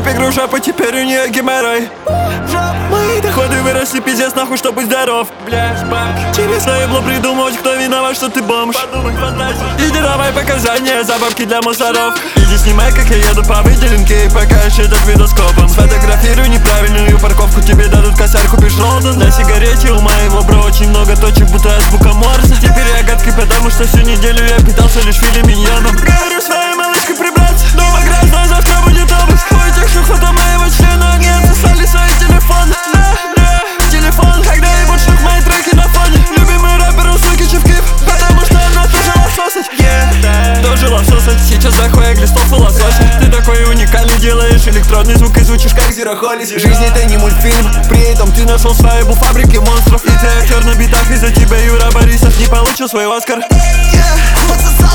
Копи груша, по теперь у нее геморрой. Мои доходы выросли, пиздец, нахуй, чтоб быть здоров. Тебе стоило придумывать, кто виноват, что ты бомж. Иди давай показания за бабки для мусоров. Иди снимай, как я еду по выделенке и покажешь этот видоскопом. Сфотографируй неправильную парковку, тебе дадут косарь, купишь Ролден. На сигарете у моего бро очень много точек, будто азбука Морзе. Теперь я гадкий, потому что всю неделю я питался лишь филе миньоном. Говорю своей малышкой прибраться, дома грязно, завтра будет обыск. У этих шух фото моего члена, они отсосали свои телефоны. Телефон, когда ебут шух мои треки на фоне. Любимый рэпер у суки Чевкив, потому что она тоже лососать. Тоже лососать, сейчас захуя глистов и лосося. Ты такой уникальный, делаешь электронный звук и звучишь как Зирохолис. Жизнь это не мультфильм, при этом ты нашел свою фабрики монстров. И ты актер на битах, из-за тебя Юра Борисов не получил свой Оскар.